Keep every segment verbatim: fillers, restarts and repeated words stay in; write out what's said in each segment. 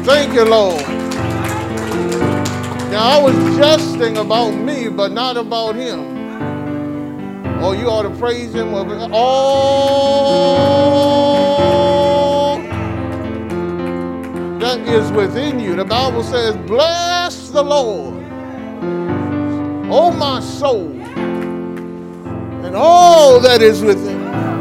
Thank you, Lord. Now, I was jesting about me, but not about him. Oh, you ought to praise him with all that is within you. The Bible says, bless the Lord, oh my soul, and all that is within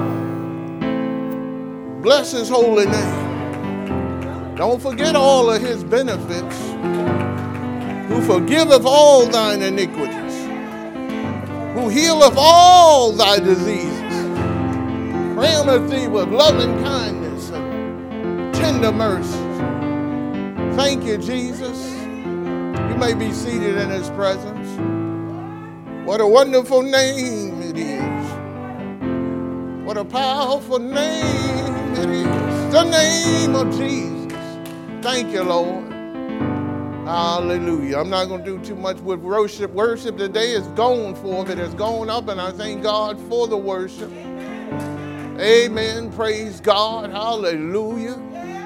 you. Bless his holy name. Don't forget all of his benefits. Who forgiveth all thine iniquities, who healeth all thy diseases, crowneth thee with loving kindness and tender mercies. Thank you, Jesus. You may be seated in his presence. What a wonderful name it is. What a powerful name it is. The name of Jesus. Thank you, Lord. Hallelujah. I'm not going to do too much with worship. Worship today is going forth. It has gone up, and I thank God for the worship. Amen. Praise God. Hallelujah.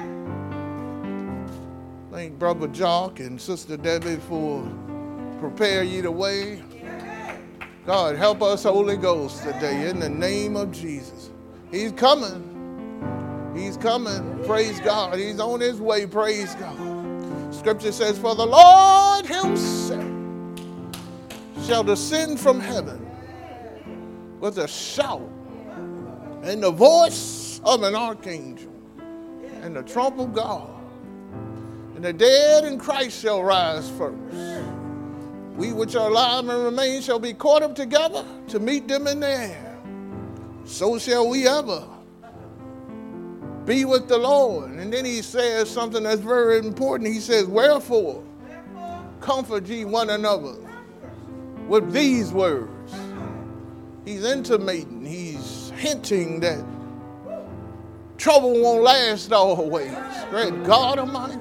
Thank Brother Jock and Sister Debbie for prepare you the way. God, help us, Holy Ghost, today in the name of Jesus. He's coming. He's coming. Praise God. He's on his way. Praise God. Scripture says, for the Lord himself shall descend from heaven with a shout and the voice of an archangel and the trump of God. And the dead in Christ shall rise first. We which are alive and remain shall be caught up together to meet them in the air. So shall we ever be with the Lord. And then he says something that's very important. He says, wherefore, comfort ye one another with these words. He's intimating, he's hinting that trouble won't last always. Great God Almighty.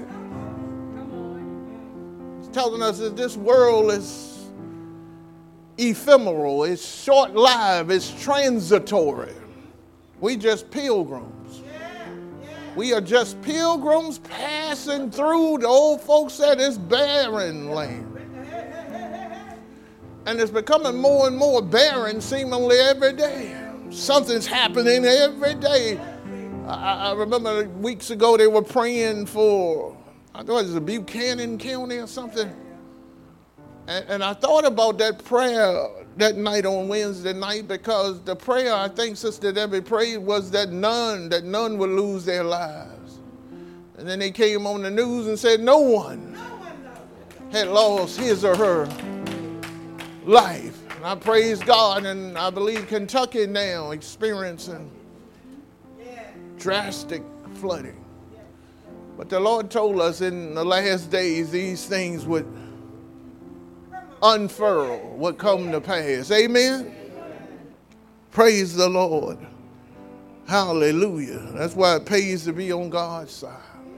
He's telling us that this world is ephemeral, it's short-lived, it's transitory. We just pilgrims. We are just pilgrims passing through. The old folks said it's barren land. And it's becoming more and more barren seemingly every day. Something's happening every day. I, I remember weeks ago they were praying for, I thought it was Buchanan County or something. And, and I thought about that prayer that night on Wednesday night, because the prayer I think Sister Debbie prayed was that none, that none would lose their lives. And then they came on the news and said no one had lost his or her life. And I praise God, and I believe Kentucky now experiencing drastic flooding. But the Lord told us in the last days these things would unfurl, would come to pass. Amen? Praise the Lord. Hallelujah. That's why it pays to be on God's side.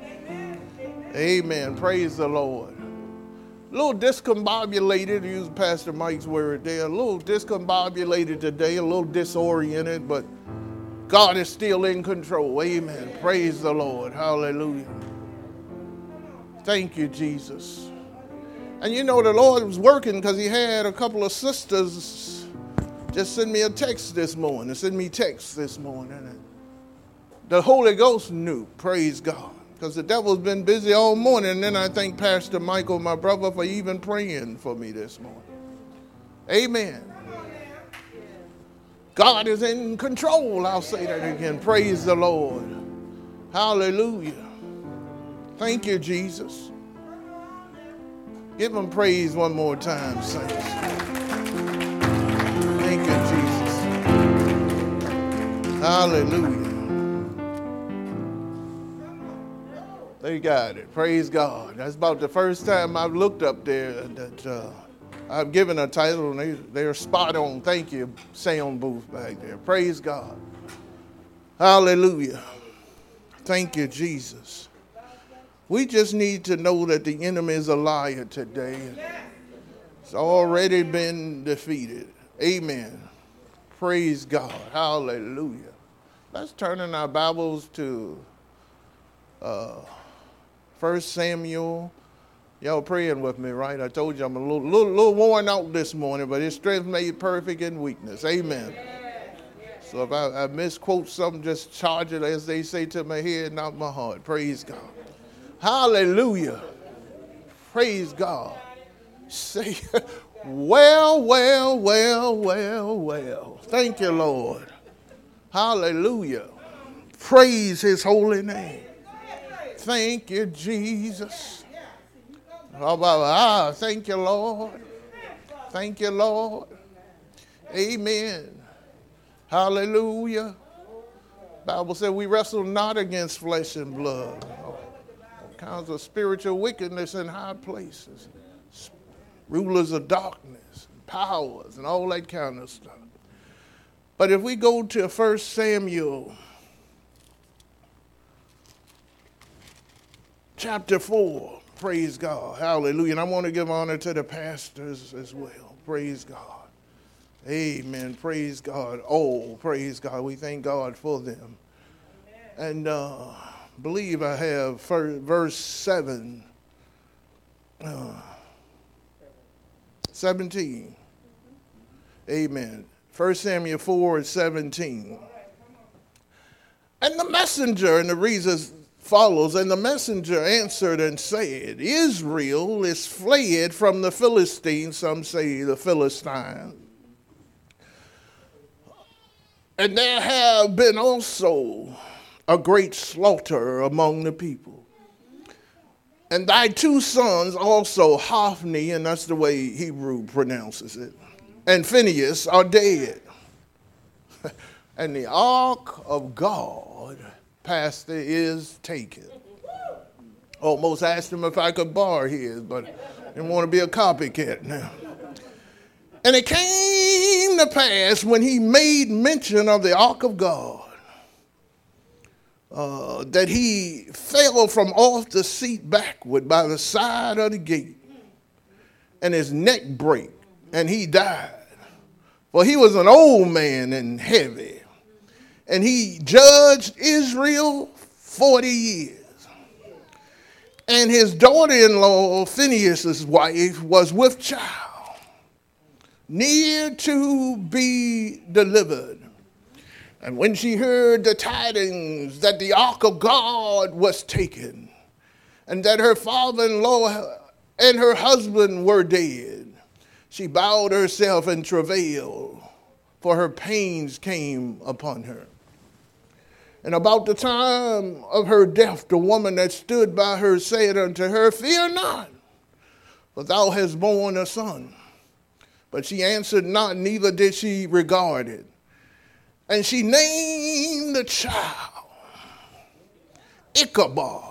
Amen. Praise the Lord. A little discombobulated, to use Pastor Mike's word there, a little discombobulated today, a little disoriented, but God is still in control. Amen. Praise the Lord. Hallelujah. Thank you, Jesus. And you know the Lord was working, because he had a couple of sisters just send me a text this morning, send me text this morning. And the Holy Ghost knew, praise God, because the devil's been busy all morning. And then I thank Pastor Michael, my brother, for even praying for me this morning. Amen. God is in control. I'll say that again. Praise the Lord. Hallelujah. Thank you, Jesus. Give him praise one more time, saints. Thank you, Jesus. Hallelujah. They got it. Praise God. That's about the first time I've looked up there that uh, I've given a title, and they, they're spot on. Thank you, sound booth back there. Praise God. Hallelujah. Thank you, Jesus. We just need to know that the enemy is a liar today. It's already been defeated. Amen. Praise God. Hallelujah. Let's turn in our Bibles to uh, First Samuel. Y'all praying with me, right? I told you I'm a little, little, little worn out this morning, but his strength made perfect in weakness. Amen. So if I, I misquote something, just charge it, as they say, to my head, not my heart. Praise God. Hallelujah. Praise God. Say, well, well, well, well, well. Thank you, Lord. Hallelujah. Praise his holy name. Thank you, Jesus. How about, ah, thank you, Lord. Thank you, Lord. Amen. Hallelujah. Bible said we wrestle not against flesh and blood. All kinds of spiritual wickedness in high places. Rulers of darkness, powers, and all that kind of stuff. But if we go to First Samuel chapter four, praise God, hallelujah. And I want to give honor to the pastors as well. Praise God. Amen. Praise God. Oh, praise God. We thank God for them. Amen. And uh, believe I have verse seven, uh, seventeen. Amen. First Samuel four and seventeen. And the messenger, and the reason follows, and the messenger answered and said, Israel is fled from the Philistines, some say the Philistines. And there have been also a great slaughter among the people. And thy two sons also, Hophni, and that's the way Hebrew pronounces it, and Phinehas are dead. And the ark of God, pastor, is taken. Almost asked him if I could borrow his, but I didn't want to be a copycat now. And it came to pass when he made mention of the ark of God, uh, that he fell from off the seat backward by the side of the gate, and his neck brake, and he died. For he was an old man and heavy, and he judged Israel forty years. And his daughter-in-law, Phinehas' wife, was with child, near to be delivered. And when she heard the tidings that the ark of God was taken, and that her father-in-law and her husband were dead, she bowed herself in travail, for her pains came upon her. And about the time of her death, the woman that stood by her said unto her, Fear not, for thou hast borne a son. But she answered not, neither did she regard it. And she named the child Ichabod.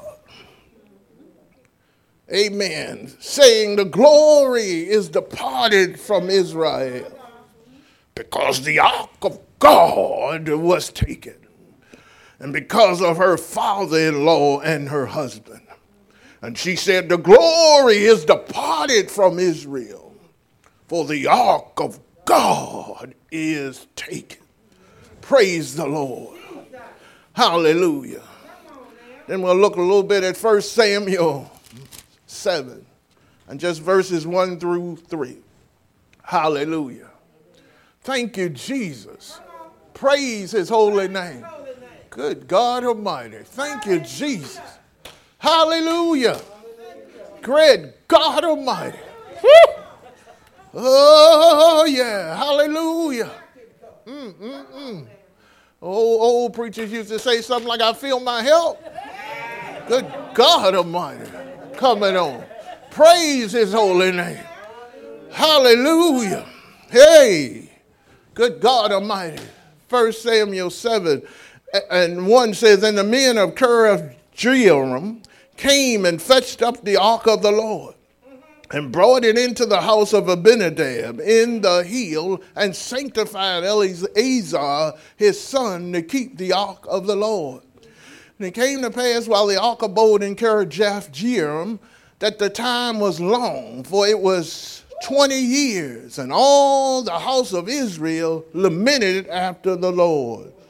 Amen. Saying, the glory is departed from Israel, because the ark of God was taken, and because of her father-in-law and her husband. And she said, the glory is departed from Israel, for the ark of God is taken. Praise the Lord. Hallelujah. Then we'll look a little bit at First Samuel seven, and just verses one through three. Hallelujah. Thank you, Jesus. Praise his holy name. Good God Almighty. Thank you, Jesus. Hallelujah. Great God Almighty. Woo! Oh, yeah. Hallelujah. Mm, mm, mm. Old, old preachers used to say something like, I feel my help. Good God Almighty. Coming on. Praise his holy name. Hallelujah. Hey. Good God Almighty. First Samuel seven and one says, And the men of Kiriath-Jearim came and fetched up the ark of the Lord, and brought it into the house of Abinadab in the hill, and sanctified Eleazar his son to keep the ark of the Lord. And it came to pass, while the ark abode in Kiriath-Jearim, that the time was long, for it was twenty years, and all the house of Israel lamented after the Lord.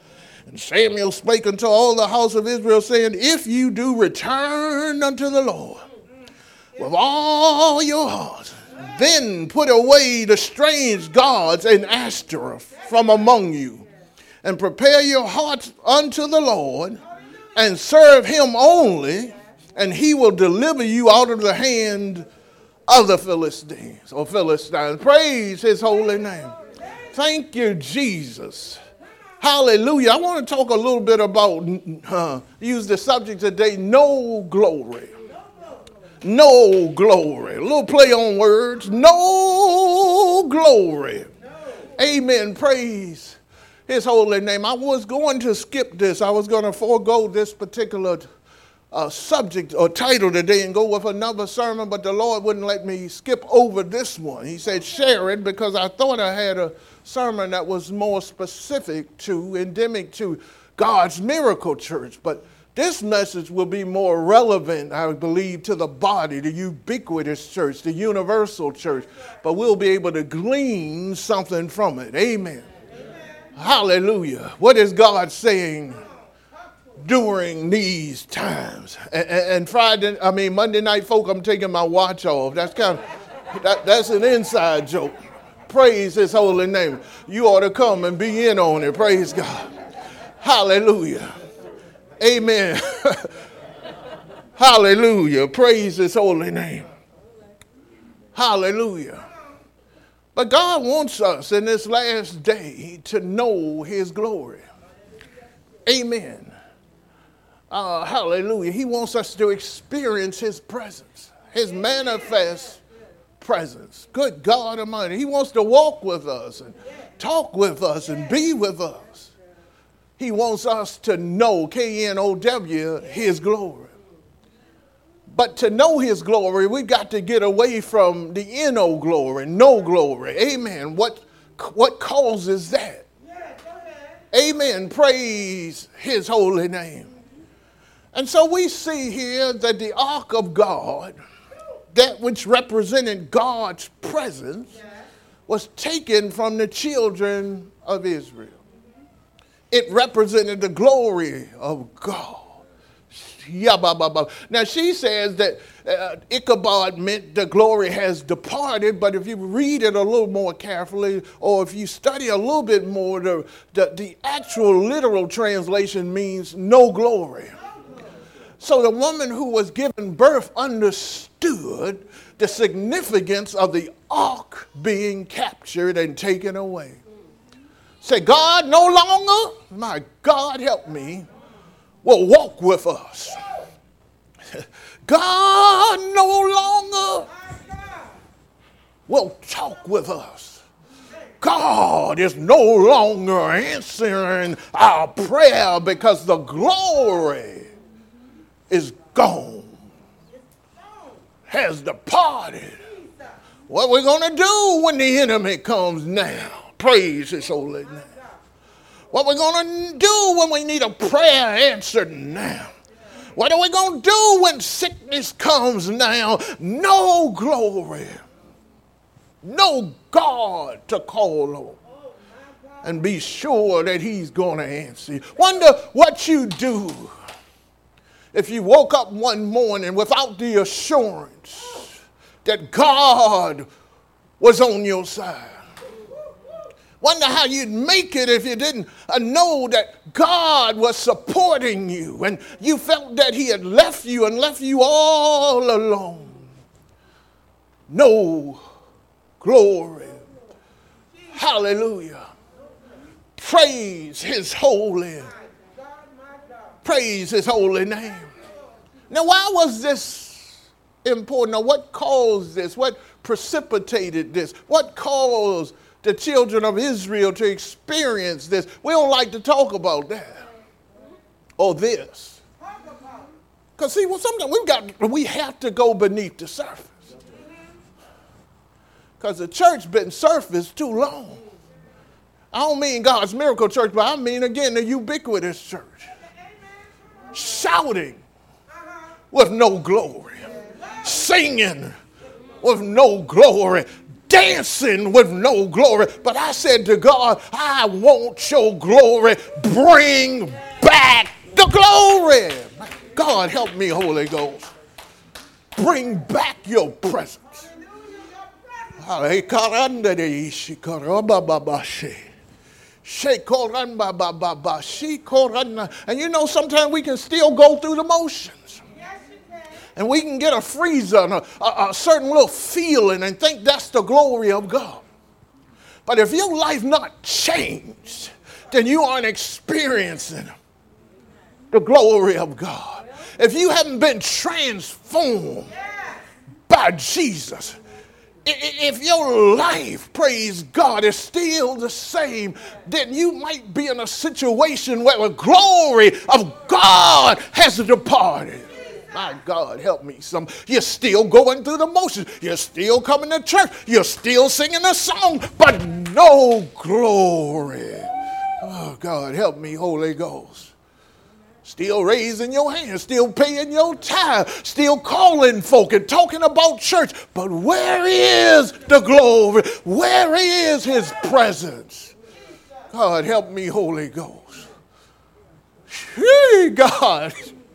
And Samuel spake unto all the house of Israel, saying, if you do return unto the Lord with all your heart, then put away the strange gods and Ashtoreth from among you, and prepare your hearts unto the Lord, and serve him only, and he will deliver you out of the hand of the Philistines or Philistines. Praise his holy name. Thank you, Jesus. Hallelujah. I want to talk a little bit about, uh, use the subject today, no glory. No glory. A little play on words. No glory. Amen. Praise his holy name. I was going to skip this. I was going to forego this particular uh, subject or title today and go with another sermon, but the Lord wouldn't let me skip over this one. He said, share it, because I thought I had a sermon that was more specific to, endemic to God's Miracle Church. But this message will be more relevant, I believe, to the body, the ubiquitous church, the universal church. But we'll be able to glean something from it. Amen. Amen. Hallelujah. What is God saying during these times? And, and Friday, I mean, Monday night folk, I'm taking my watch off. That's kind of, that, that's an inside joke. Praise his holy name. You ought to come and be in on it. Praise God. Hallelujah. Amen. Hallelujah. Praise his holy name. Hallelujah. But God wants us in this last day to know his glory. Amen. Uh, hallelujah. He wants us to experience his presence, his manifest presence. Good God Almighty. He wants to walk with us and talk with us and be with us. He wants us to know, K N O W, his glory. But to know his glory, we got to get away from the N O glory, no glory. Amen. What, what causes that? Amen. Praise his holy name. And so we see here that the ark of God, that which represented God's presence, was taken from the children of Israel. It represented the glory of God. Now she says that uh, Ichabod meant the glory has departed, but if you read it a little more carefully, or if you study a little bit more, the, the, the actual literal translation means no glory. So the woman who was given birth understood the significance of the ark being captured and taken away. Say, God no longer, my God help me, will walk with us. God no longer will talk with us. God is no longer answering our prayer because the glory is gone, has departed. What are we going to do when the enemy comes now? Praise his holy name. What we're going to do when we need a prayer answered now? What are we going to do when sickness comes now? No glory. No God to call on. And be sure that he's going to answer you. Wonder what you do if you woke up one morning without the assurance that God was on your side. Wonder how you'd make it if you didn't know that God was supporting you and you felt that he had left you and left you all alone. No glory. Hallelujah. Praise his holy. Praise his holy name. Now, why was this important? Now, what caused this? What precipitated this? What caused the children of Israel to experience this? We don't like to talk about that or this. Because see, well, sometimes we've got, we have to go beneath the surface. Because the church been surfaced too long. I don't mean God's Miracle Church, but I mean, again, the ubiquitous church. Shouting with no glory. Singing with no glory. dancing with no glory. But I said to God, I want your glory. Bring back the glory. God, help me, Holy Ghost. Bring back your presence. And you know, sometimes we can still go through the motions. And we can get a freezer and a, a, a certain little feeling and think that's the glory of God. But if your life not changed, then you aren't experiencing the glory of God. If you haven't been transformed by Jesus, if your life, praise God, is still the same, then you might be in a situation where the glory of God has departed. My God, help me. Some, you're still going through the motions. You're still coming to church. You're still singing a song, but no glory. Oh, God, help me, Holy Ghost. Still raising your hands, still paying your tithe, still calling folk and talking about church. But where is the glory? Where is his presence? God, help me, Holy Ghost. Hey, God.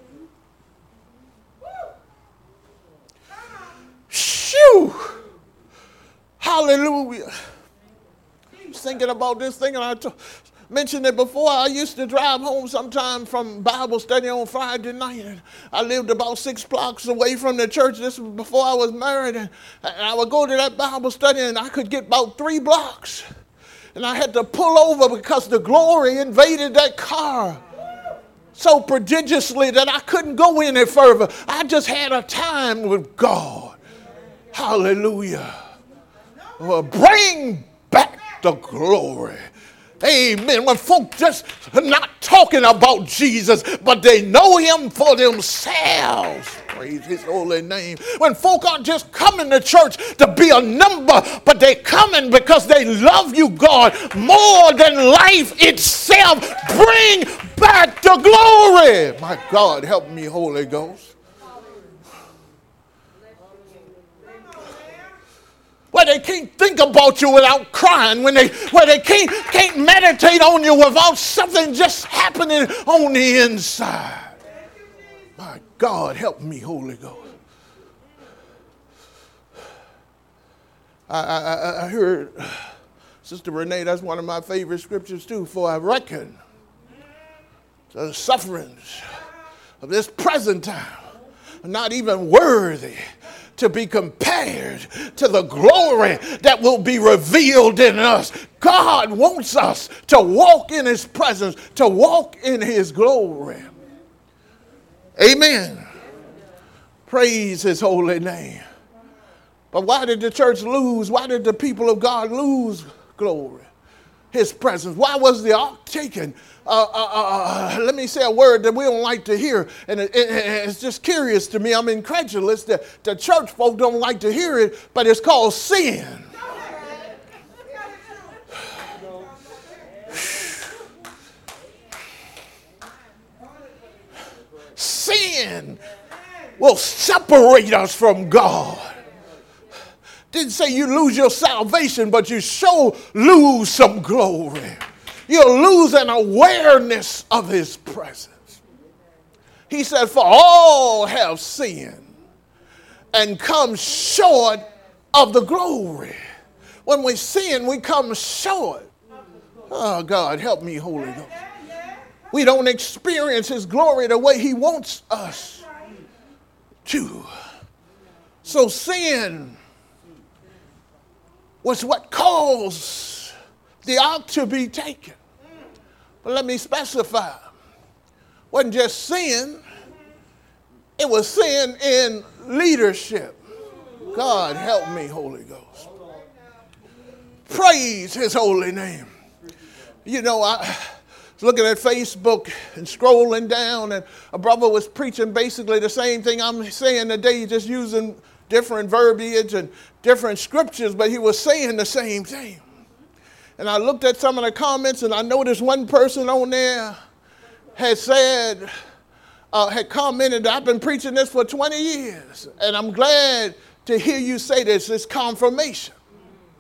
Shoo. Hallelujah. I was thinking about this thing, and I t- mentioned it before. I used to drive home sometime from Bible study on Friday night. And I lived about six blocks away from the church. This was before I was married. And, and I would go to that Bible study, and I could get about three blocks. And I had to pull over because the glory invaded that car so prodigiously that I couldn't go any further. I just had a time with God. Hallelujah. Well, bring back the glory. Amen. When folk just not talking about Jesus, but they know him for themselves. Praise his holy name. When folk aren't just coming to church to be a number, but they coming because they love you, God, more than life itself. Bring back the glory. My God, help me, Holy Ghost. Where they can't think about you without crying, when they, where they can't, can't meditate on you without something just happening on the inside. My God, help me, Holy Ghost. I, I, I heard Sister Renee, that's one of my favorite scriptures too, for I reckon the sufferings of this present time are not even worthy to be compared to the glory that will be revealed in us. God wants us to walk in his presence, to walk in his glory. Amen. Praise his holy name. But why did the church lose? Why did the people of God lose glory? His presence. Why was the ark taken? Uh, uh, uh, let me say a word that we don't like to hear, and it, it, it's just curious to me. I'm incredulous that the church folk don't like to hear it, but it's called sin. Sin will separate us from God. Didn't say you lose your salvation, but you sure lose some glory. You'll lose an awareness of his presence. He said, for all have sinned and come short of the glory. When we sin, we come short. Oh, God, help me, Holy Ghost. We don't experience his glory the way he wants us to. So sin was what caused the ark to be taken. But let me specify. It wasn't just sin. It was sin in leadership. God help me, Holy Ghost. Praise his holy name. You know, I was looking at Facebook and scrolling down, and a brother was preaching basically the same thing I'm saying today, just using different verbiage and different scriptures, but he was saying the same thing. And I looked at some of the comments, and I noticed one person on there had said, uh, had commented, I've been preaching this for twenty years, and I'm glad to hear you say this. It's confirmation.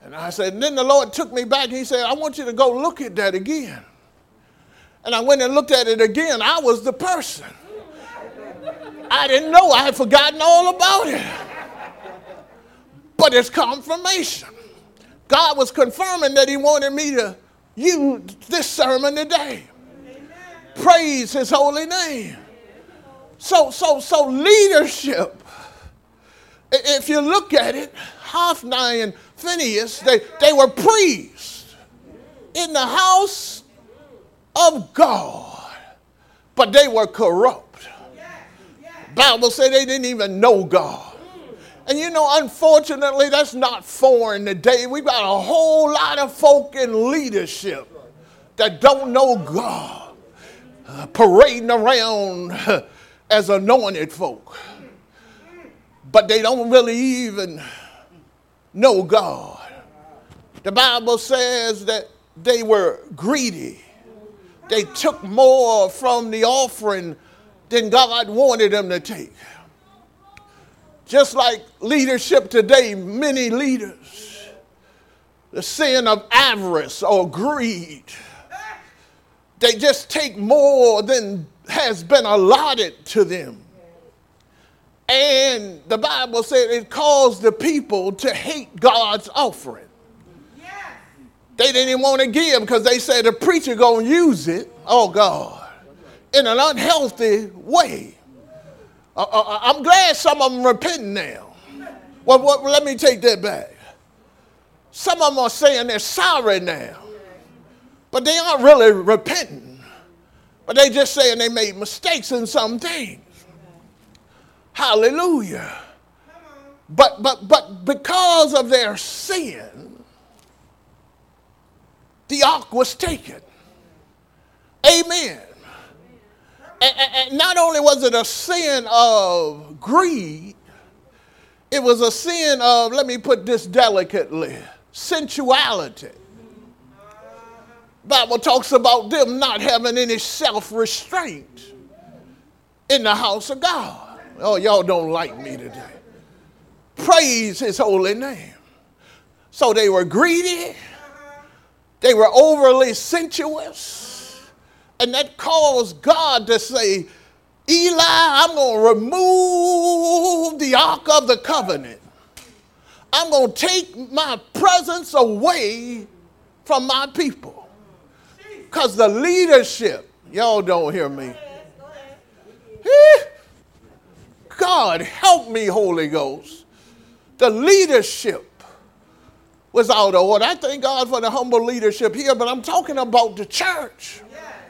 And I said, and then the Lord took me back and he said, I want you to go look at that again. And I went and looked at it again. I was the person. I didn't know. I had forgotten all about it. But it's confirmation. God was confirming that he wanted me to use this sermon today. Amen. Praise his holy name. So, so, so leadership, if you look at it, Hophni and Phinehas, they, they were priests in the house of God, but they were corrupt. Bible said they didn't even know God. And you know, unfortunately, that's not foreign today. We've got a whole lot of folk in leadership that don't know God, uh, parading around uh, as anointed folk. But they don't really even know God. The Bible says that they were greedy. They took more from the offering than God wanted them to take. Just like leadership today, many leaders, the sin of avarice or greed, they just take more than has been allotted to them. And the Bible said it caused the people to hate God's offering. They didn't even want to give because they said the preacher going to use it, oh God, in an unhealthy way. Uh, uh, I'm glad some of them repenting now. Well, well, let me take that back. Some of them are saying they're sorry now, but they aren't really repenting. But they just saying they made mistakes in some things. Hallelujah. But but but because of their sin, the ark was taken. Amen. And, and not only was it a sin of greed, it was a sin of, let me put this delicately, sensuality. Bible talks about them not having any self-restraint in the house of God. Oh, y'all don't like me today. Praise his holy name. So they were greedy. They were overly sensuous. And that caused God to say, Eli, I'm going to remove the Ark of the Covenant. I'm going to take my presence away from my people. Because the leadership, y'all don't hear me. God help me, Holy Ghost. The leadership was out of order. I thank God for the humble leadership here, but I'm talking about the church.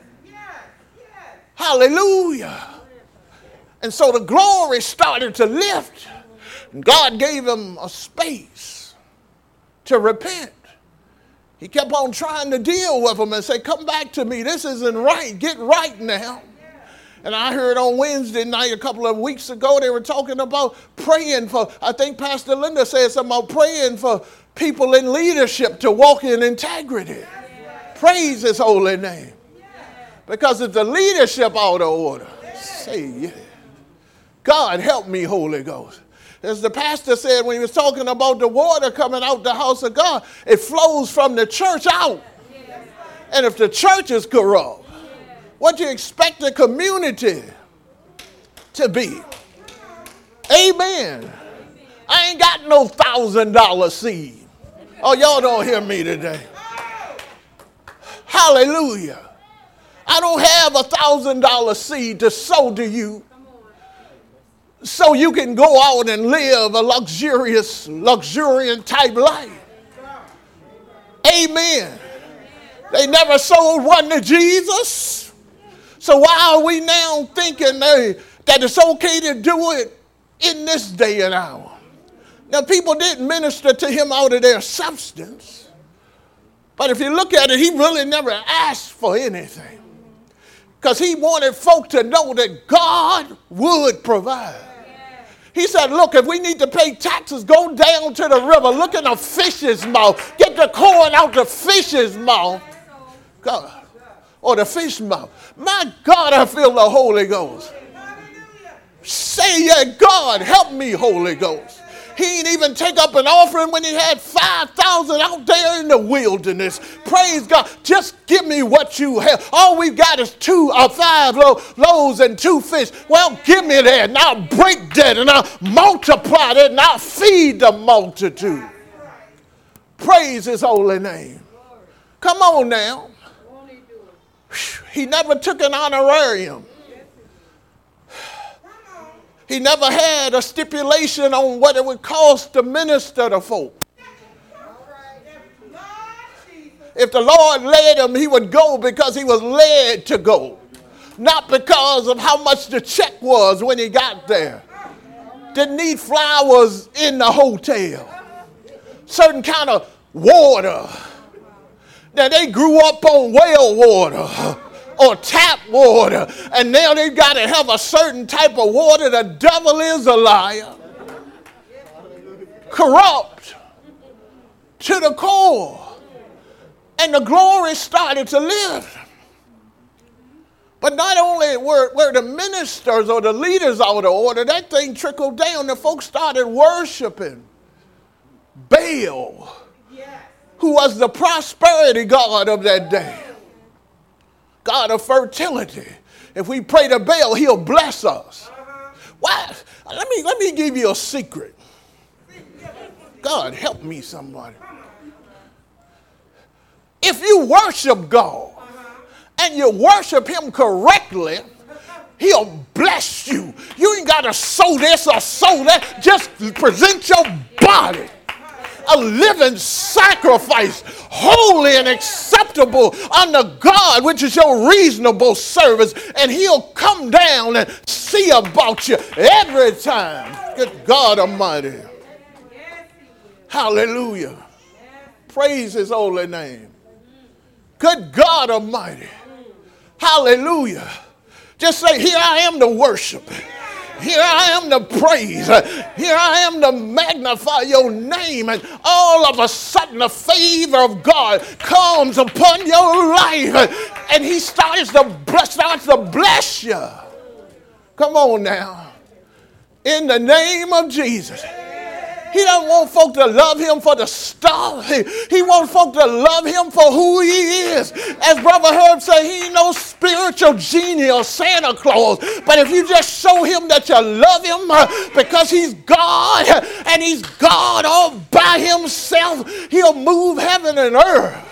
Hallelujah. And so the glory started to lift. And God gave him a space to repent. He kept on trying to deal with them and say, come back to me. This isn't right. Get right now. And I heard on Wednesday night a couple of weeks ago, they were talking about praying for, I think Pastor Linda said something about praying for people in leadership to walk in integrity. Praise his holy name. Because it's the leadership out of order. Say yeah. God help me, Holy Ghost. As the pastor said when he was talking about the water coming out the house of God, it flows from the church out. And if the church is corrupt, what do you expect the community to be? Amen. I ain't got no thousand dollar seed. Oh, y'all don't hear me today. Hallelujah. I don't have a thousand dollar seed to sow to you so you can go out and live a luxurious, luxuriant type life. Amen. They never sold one to Jesus. So why are we now thinking they, that it's okay to do it in this day and hour? Now, people didn't minister to him out of their substance. But if you look at it, he really never asked for anything. Because he wanted folk to know that God would provide. He said, look, if we need to pay taxes, go down to the river, look in a fish's mouth, get the corn out the fish's mouth. God, or the fish mouth. My God, I feel the Holy Ghost. Say, yeah, God, help me, Holy Ghost. He ain't even take up an offering when he had five thousand out there in the wilderness. Praise God. Just give me what you have. All we've got is two or five lo- loaves and two fish. Well, give me that and I'll break that and I'll multiply that and I'll feed the multitude. Praise his holy name. Come on now. He never took an honorarium. He never had a stipulation on what it would cost to minister to folk. If the Lord led him, he would go because he was led to go. Not because of how much the check was when he got there. Didn't need flowers in the hotel. Certain kind of water. Now they grew up on well water or tap water, and now they've got to have a certain type of water. The devil is a liar. Corrupt to the core. And the glory started to lift. But not only were, were the ministers or the leaders out of order, that thing trickled down. The folks started worshiping Baal, who was the prosperity god of that day. God of fertility. If we pray to Baal, he'll bless us. Why? Let me, let me give you a secret. God, help me, somebody. If you worship God and you worship him correctly, he'll bless you. You ain't got to sow this or sow that. Just present your body a living sacrifice, holy and acceptable unto God, which is your reasonable service, and he'll come down and see about you every time. Good God Almighty. Hallelujah. Praise his holy name. Good God Almighty. Hallelujah. Just say, here I am to worship. Here I am to praise. Here I am to magnify your name. And all of a sudden the favor of God comes upon your life. And he starts to bless, starts to bless you. Come on now. In the name of Jesus. He don't want folk to love him for the stuff. He, he wants folk to love him for who he is. As Brother Herb said, he ain't no spiritual genie or Santa Claus. But if you just show him that you love him uh, because he's God and he's God all by himself, he'll move heaven and earth.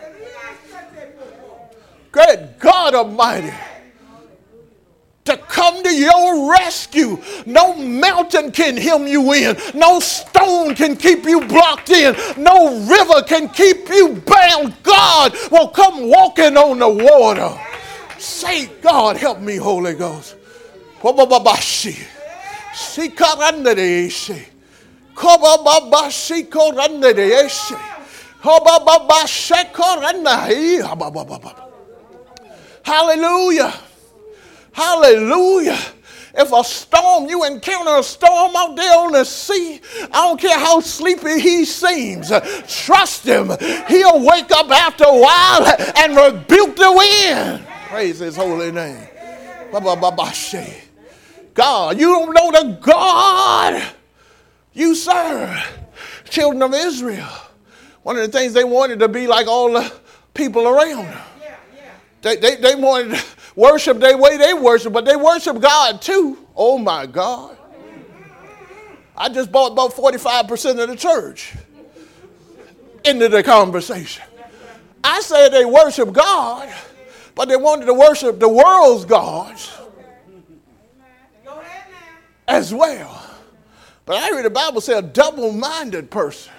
Great God Almighty. To come to your rescue. No mountain can hem you in. No stone can keep you blocked in. No river can keep you bound. God will come walking on the water. Say, God, help me, Holy Ghost. Hallelujah. Hallelujah. If a storm, you encounter a storm out there on the sea, I don't care how sleepy he seems. Trust him. He'll wake up after a while and rebuke the wind. Praise his holy name. God, you don't know the God you serve. Children of Israel. One of the things they wanted to be like all the people around them. They, they, they wanted to worship their way they worship, but they worship God too. Oh my God. I just bought about forty-five percent of the church into the conversation. I said they worship God, but they wanted to worship the world's gods as well. But I heard the Bible say a double-minded person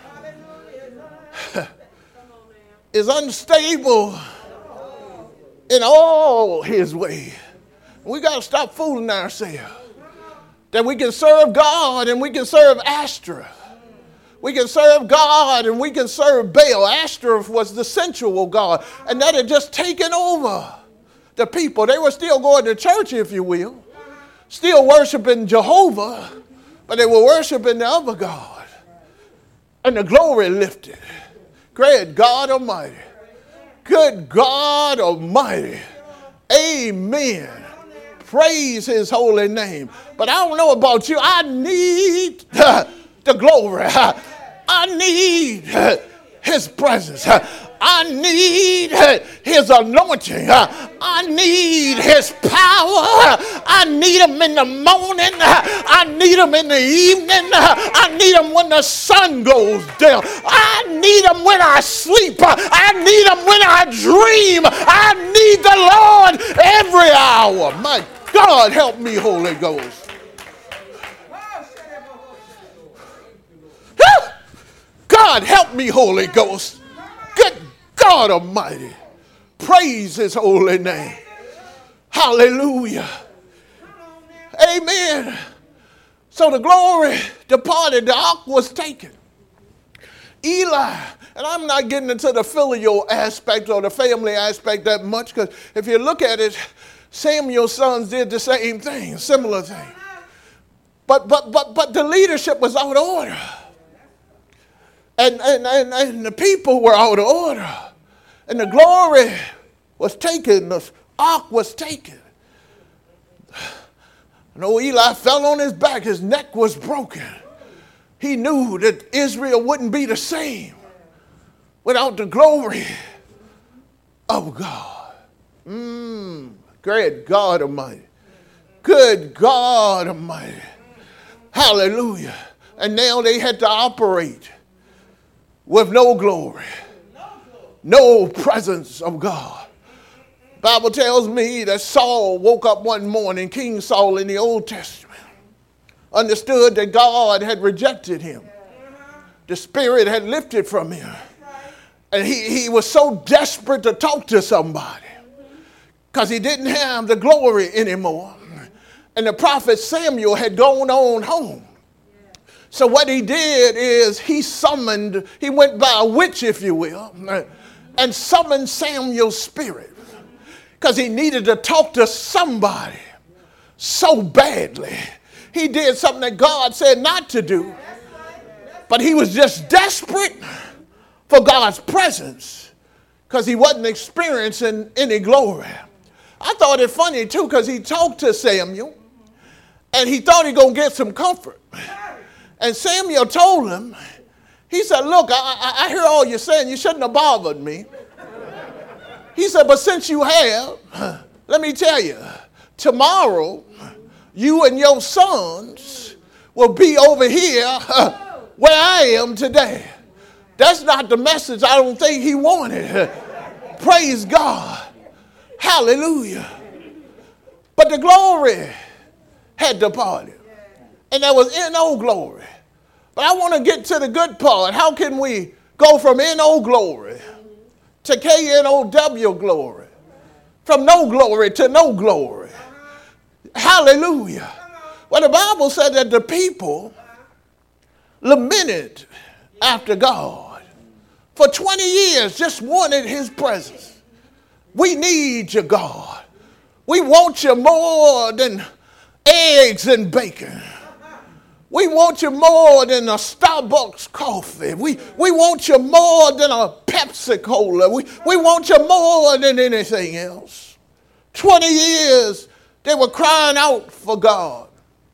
is unstable in all his way. We got to stop fooling ourselves. That we can serve God and we can serve Ashtoreth. We can serve God and we can serve Baal. Ashtoreth was the sensual god, and that had just taken over the people. They were still going to church, if you will, still worshiping Jehovah, but they were worshiping the other god. And the glory lifted. Great God Almighty. Good God Almighty. Amen. Praise his holy name. But I don't know about you. I need to the glory. I need his presence. I need his anointing. I need his power. I need him in the morning. I need him in the evening. I need him when the sun goes down. I need him when I sleep. I need him when I dream. I need the Lord every hour. My God, help me, Holy Ghost. God, help me, Holy Ghost. Good God Almighty. Praise his holy name. Hallelujah. Amen. So the glory departed. The ark was taken. Eli, and I'm not getting into the filial aspect or the family aspect that much, because if you look at it, Samuel's sons did the same thing, similar thing. But but but but the leadership was out of order. And, and, and, and the people were out of order. And the glory was taken. The ark was taken. And old Eli fell on his back. His neck was broken. He knew that Israel wouldn't be the same without the glory of God. Mm, great God Almighty. Good God Almighty. Hallelujah. And now they had to operate with no glory, no presence of God. Bible tells me that Saul woke up one morning, King Saul in the Old Testament, understood that God had rejected him. The spirit had lifted from him. And he, he was so desperate to talk to somebody because he didn't have the glory anymore. And the prophet Samuel had gone on home. So what he did is he summoned, he went by a witch, if you will, and summoned Samuel's spirit because he needed to talk to somebody so badly. He did something that God said not to do, but he was just desperate for God's presence because he wasn't experiencing any glory. I thought it funny too because he talked to Samuel and he thought he going to get some comfort. And Samuel told him, he said, look, I, I, I hear all you're saying. You shouldn't have bothered me. He said, but since you have, let me tell you, tomorrow you and your sons will be over here where I am today. That's not the message I don't think he wanted. Praise God. Hallelujah. But the glory had departed. And there was no glory. But I want to get to the good part. How can we go from no glory to K N O W glory? From no glory to no glory. Hallelujah. Well, the Bible said that the people lamented after God for twenty years, just wanted his presence. We need you, God. We want you more than eggs and bacon. We want you more than a Starbucks coffee. We, we want you more than a Pepsi Cola. We, we want you more than anything else. twenty years they were crying out for God.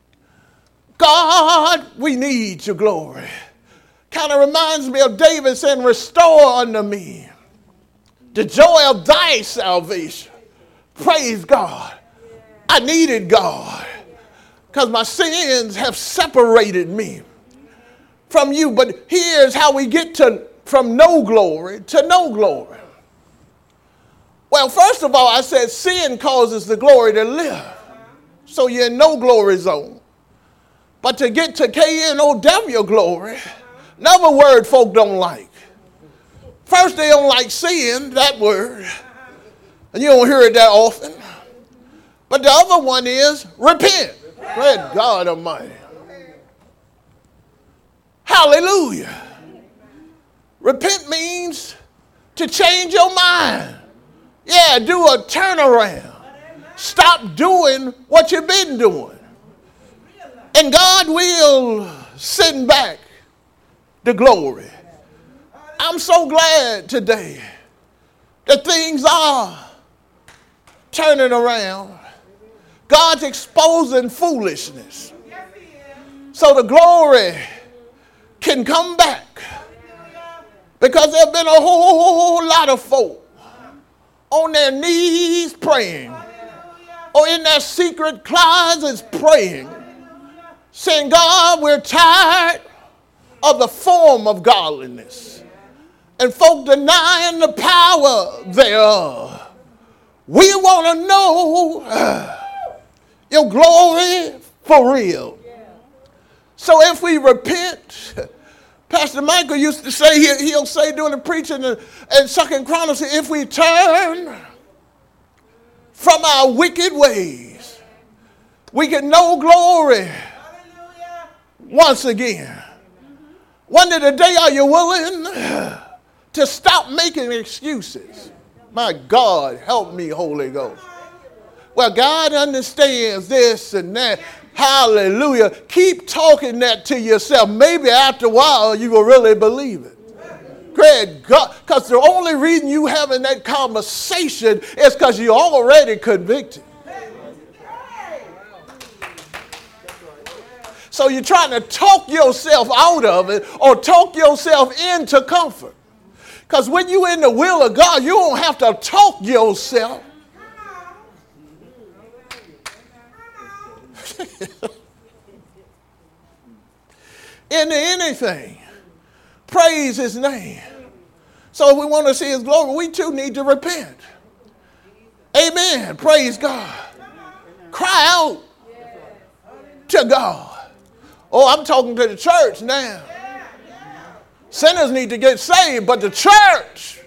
God, we need your glory. Kind of reminds me of David saying, restore unto me the joy of thy salvation. Praise God. I needed God. Because my sins have separated me from you. But here's how we get to from no glory to no glory. Well, first of all, I said sin causes the glory to live. So you're in no glory zone. But to get to K N O W glory, another word folk don't like. First, they don't like sin, that word. And you don't hear it that often. But the other one is repent. Great God Almighty. Hallelujah. Repent means to change your mind. Yeah, do a turnaround. Stop doing what you've been doing. And God will send back the glory. I'm so glad today that things are turning around. God's exposing foolishness. So the glory can come back. Because there have been a whole lot of folk on their knees praying, or in their secret closets praying, saying, God, we're tired of the form of godliness, and folk denying the power thereof. We want to know uh, your glory for real. So if we repent, Pastor Michael used to say, he, he'll say during the preaching in, in Second Chronicles, if we turn from our wicked ways, we get no glory once again. One day today, are you willing to stop making excuses? My God, help me, Holy Ghost. Well, God understands this and that. Hallelujah. Keep talking that to yourself. Maybe after a while you will really believe it. Great God. Because the only reason you having that conversation is because you're already convicted. So you're trying to talk yourself out of it or talk yourself into comfort. Because when you're in the will of God, you don't have to talk yourself. Into anything. Praise his name. So if we want to see his glory, we too need to repent. Amen. Praise God. Cry out to God. Oh, I'm talking to the church now. Sinners need to get saved, but the church,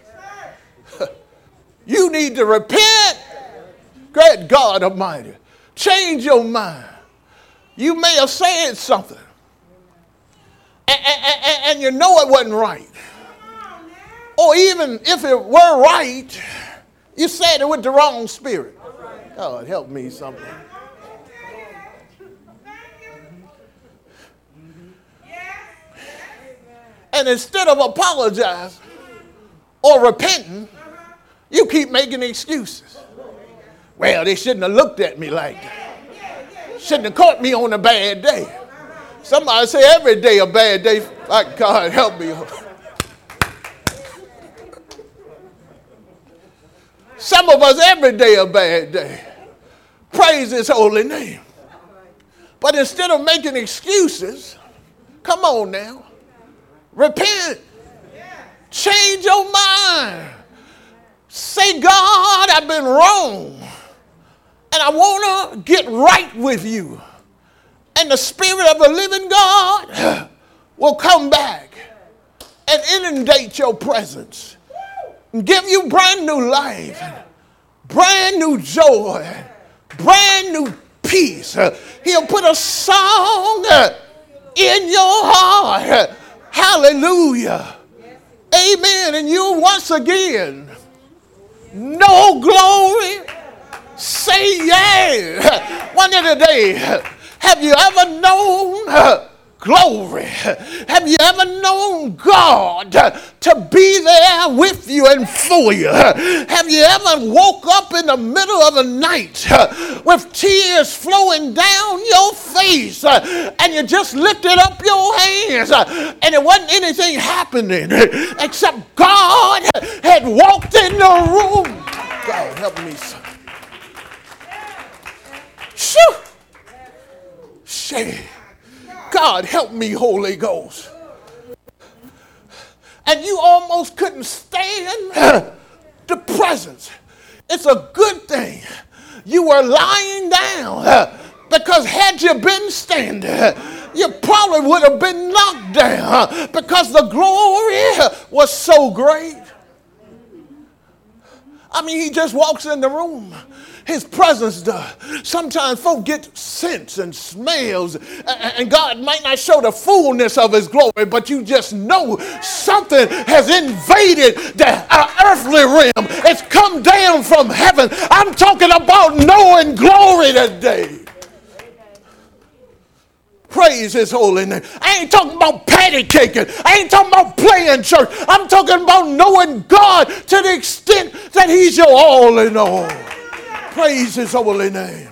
you need to repent. Great God Almighty. Change your mind. You may have said something, and, and, and, and you know it wasn't right. Or even if it were right, you said it with the wrong spirit. God, help me something. And instead of apologizing or repenting, you keep making excuses. Well, they shouldn't have looked at me like that. Shouldn't have caught me on a bad day. Somebody say every day a bad day. Like, God, help me. Some of us every day a bad day. Praise his holy name. But instead of making excuses, come on now. Repent. Change your mind. Say, God, I've been wrong. And I want to get right with you. And the Spirit of the living God will come back and inundate your presence. And give you brand new life. Brand new joy. Brand new peace. He'll put a song in your heart. Hallelujah. Amen. And you once again know glory. Say yeah. One of the day, have you ever known glory? Have you ever known God to be there with you and for you? Have you ever woke up in the middle of the night with tears flowing down your face and you just lifted up your hands and it wasn't anything happening except God had walked in the room? God help me, son. Shoo! Shame. God help me, Holy Ghost. And you almost couldn't stand the presence. It's a good thing you were lying down, because had you been standing, you probably would have been knocked down, because the glory was so great. I mean, he just walks in the room. His presence does. Sometimes folk get scents and smells, and God might not show the fullness of his glory, but you just know something has invaded the earthly realm. It's come down from heaven. I'm talking about knowing glory today. Praise his holy name. I ain't talking about patty caking. I ain't talking about playing church. I'm talking about knowing God to the extent that he's your all in all. Praise his holy name.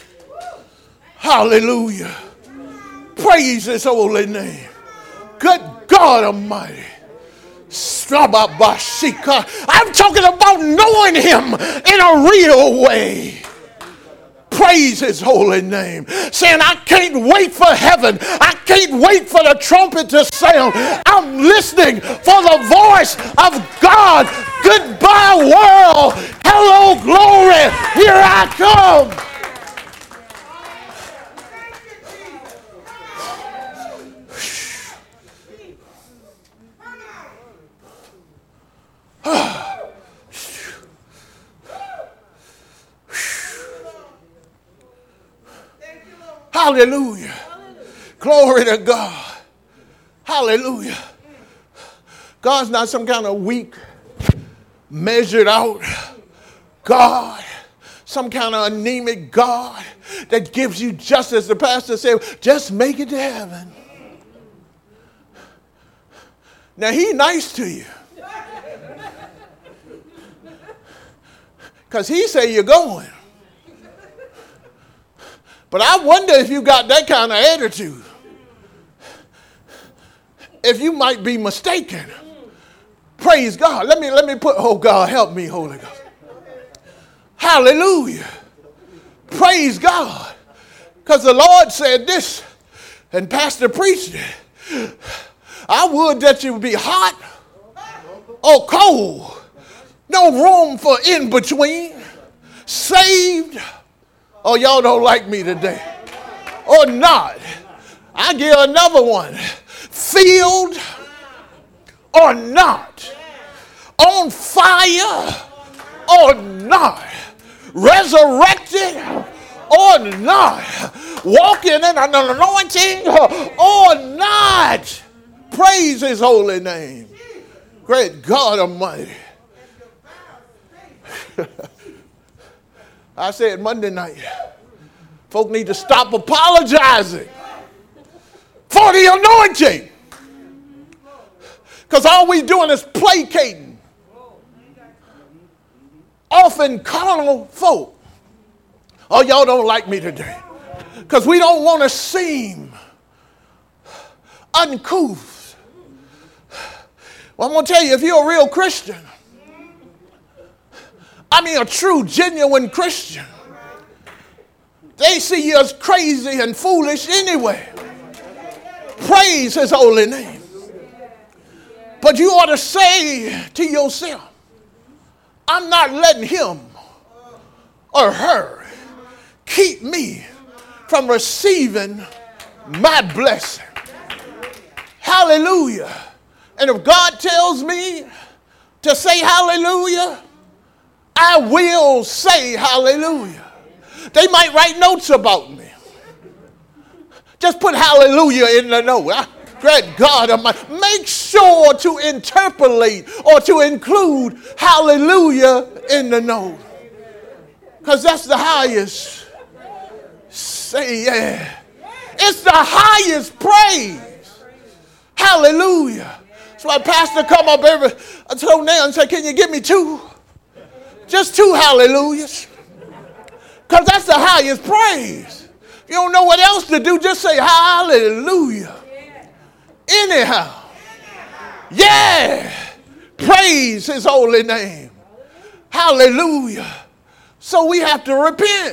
Hallelujah. Praise his holy name. Good God Almighty. I'm talking about knowing him in a real way. Praise his holy name. Saying, I can't wait for heaven. I can't wait for the trumpet to sound. I'm listening for the voice of God. Goodbye, world. Hello, glory. Here I come. Hallelujah. Glory to God. Hallelujah. God's not some kind of weak, measured out God, some kind of anemic God that gives you just as the pastor said, just make it to heaven. Now, he's nice to you because he say you're going. But I wonder if you got that kind of attitude, if you might be mistaken. Praise God. Let me, let me put, oh God, help me, Holy Ghost. Hallelujah. Praise God. Because the Lord said this, and Pastor preached it. I would that you would be hot or cold. No room for in between. Saved. Oh, y'all don't like me today. Or not. I give another one. Filled or not. On fire or not. Resurrected or not. Walking in an anointing or not. Praise his holy name. Great God Almighty. I said Monday night, folk need to stop apologizing for the anointing. Because all we doing is placating. Often carnal folk. Oh, y'all don't like me today. Because we don't want to seem uncouth. Well, I'm going to tell you, if you're a real Christian, I mean a true, genuine Christian, they see you as crazy and foolish anyway. Praise his holy name. But you ought to say to yourself, I'm not letting him or her keep me from receiving my blessing. Hallelujah. And if God tells me to say hallelujah, I will say hallelujah. They might write notes about me. Just put hallelujah in the note. Great God Almighty. Make sure to interpolate or to include hallelujah in the note. Because that's the highest. Say yeah. It's the highest praise. Hallelujah. That's why pastor come up every so now and say, can you give me two? Just two hallelujahs. Because that's the highest praise. You don't know what else to do, just say hallelujah. Anyhow. Yeah. Praise his holy name. Hallelujah. So we have to repent.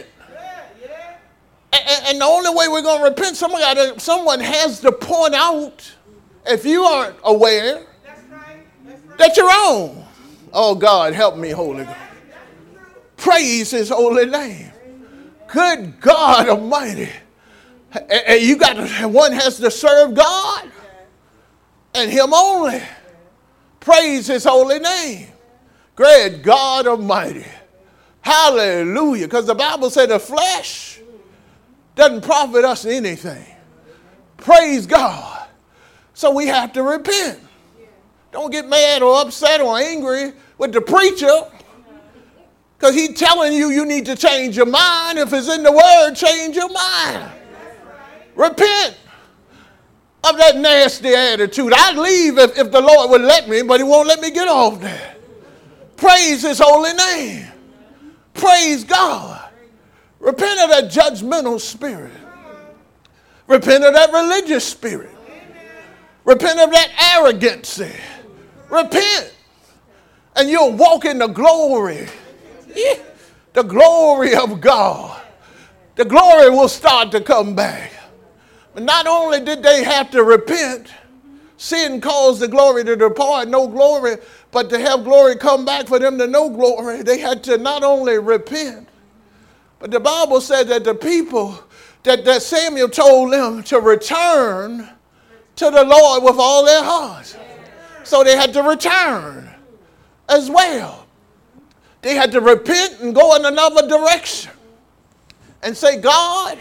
And, and the only way we're going to repent, someone, gotta, someone has to point out, if you aren't aware, that you're wrong. Oh, God, help me, Holy Ghost. Praise his holy name. Good God Almighty. And you got to, one has to serve God and him only. Praise his holy name. Great God Almighty. Hallelujah. Because the Bible said the flesh doesn't profit us anything. Praise God. So we have to repent. Don't get mad or upset or angry with the preacher. Because he's telling you you need to change your mind. If it's in the word, change your mind. Repent of that nasty attitude. I'd leave if, if the Lord would let me, but he won't let me get off that. Praise his holy name. Praise God. Repent of that judgmental spirit. Repent of that religious spirit. Repent of that arrogancy. Repent. And you'll walk in the glory. Yeah. The glory of God. The glory will start to come back. But not only did they have to repent, sin caused the glory to depart, no glory, but to have glory come back for them to know glory, they had to not only repent, but the Bible said that the people, that, that Samuel told them to return to the Lord with all their hearts. So they had to return as well. They had to repent and go in another direction and say, God,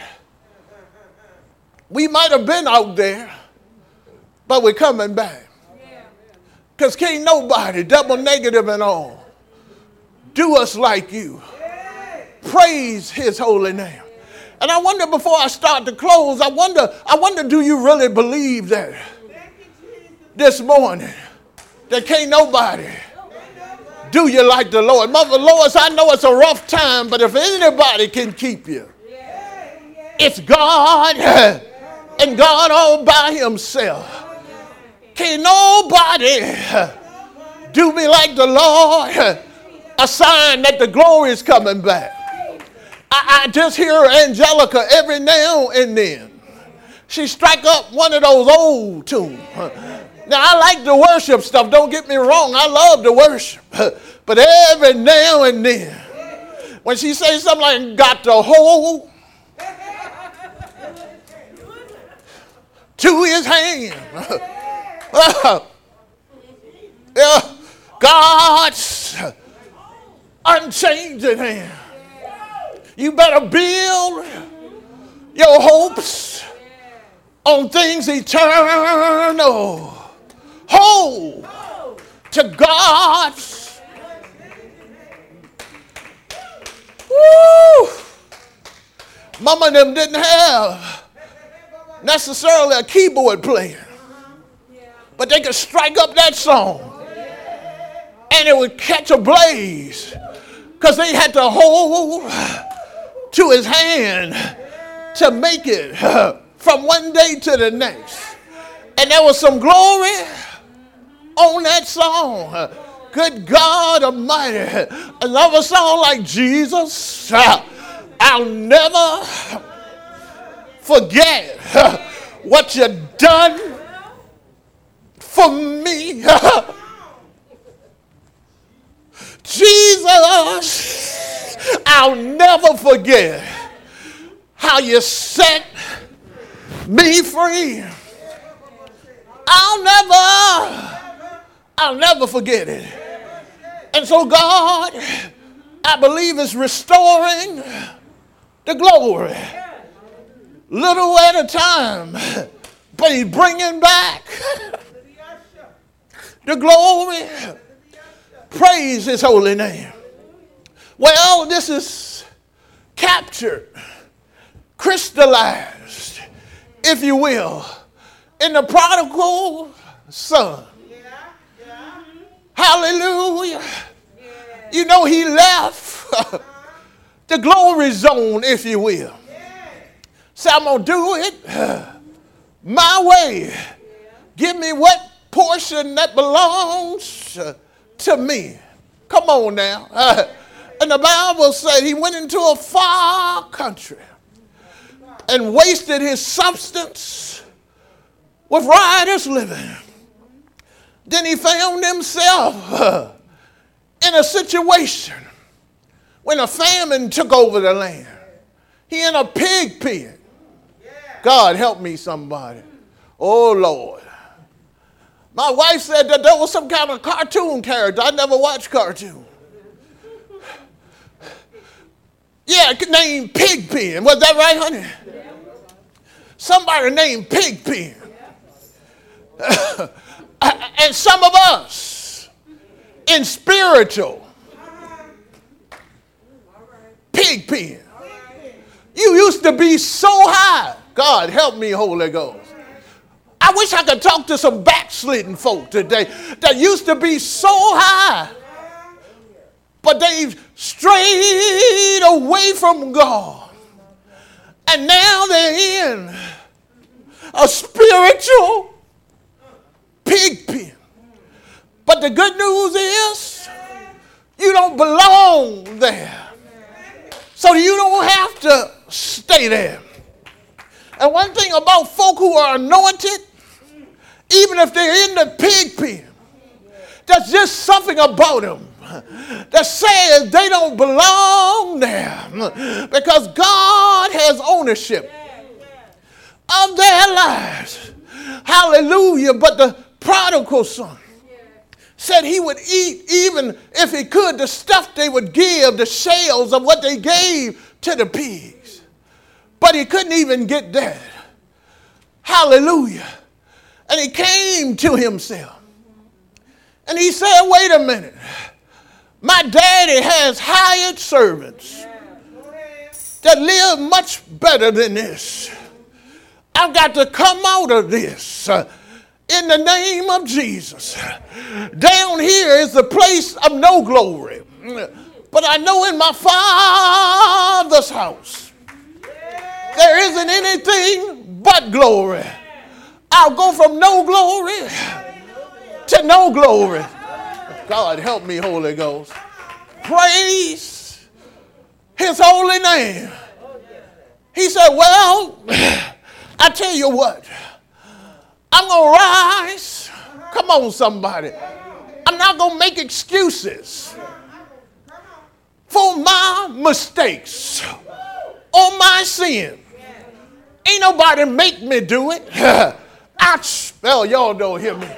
we might have been out there, but we're coming back. Because can't nobody, double negative and all, do us like you. Praise his holy name. And I wonder, before I start to close, I wonder, I wonder, do you really believe that this morning? That can't nobody do you like the Lord. Mother Lois, I know it's a rough time, but if anybody can keep you, it's God, and God all by himself. Can't nobody do me like the Lord. A sign that the glory is coming back. I, I just hear Angelica every now and then. She strike up one of those old tunes. Now, I like the worship stuff. Don't get me wrong. I love the worship. But every now and then, when she says something like, got to hold to his hand. Yeah, God's unchanging hand. You better build your hopes on things eternal. Hold to God's. Woo! Mama and them didn't have necessarily a keyboard player, but they could strike up that song and it would catch a blaze because they had to hold to his hand to make it from one day to the next. And there was some glory on that song. Good God Almighty. Another song like Jesus, I'll never forget what you done for me. Jesus, I'll never forget how you set me free. I'll never, I'll never forget it. And so God, I believe, is restoring the glory, little at a time, but he's bringing back the glory. Praise his holy name. Well, this is captured, crystallized, if you will, in the prodigal son. Yeah, yeah. Hallelujah. Yeah. You know, he left the glory zone, if you will. Yeah. So I'm going to do it my way. Yeah. Give me what portion that belongs to me. Come on now. Uh, and the Bible said he went into a far country and wasted his substance with riotous living. Then he found himself uh, in a situation when a famine took over the land. He in a pig pen. God help me, somebody. Oh, Lord. My wife said that there was some kind of cartoon character. I never watched cartoon. Yeah, named Pigpen. Was that right, honey? Somebody named Pigpen. And some of us in spiritual Pigpen. You used to be so high. God help me, Holy Ghost. I wish I could talk to some backslidden folk today that used to be so high, but they've strayed away from God. And now they're in a spiritual But the good news is you don't belong there. So you don't have to stay there. And one thing about folk who are anointed, even if they're in the pig pen, there's just something about them that says they don't belong there, because God has ownership of their lives. Hallelujah. But the prodigal son said he would eat, even if he could, the stuff they would give, the shells of what they gave to the pigs. But he couldn't even get that. Hallelujah. And he came to himself. And he said, wait a minute. My daddy has hired servants that live much better than this. I've got to come out of this uh, in the name of Jesus. Down here is the place of no glory. But I know in my Father's house, there isn't anything but glory. I'll go from no glory to no glory. God help me, Holy Ghost. Praise his holy name. He said, well, I tell you what, I'm going to rise. Come on, somebody. I'm not going to make excuses for my mistakes or my sin. Ain't nobody make me do it. I spell, y'all don't hear me.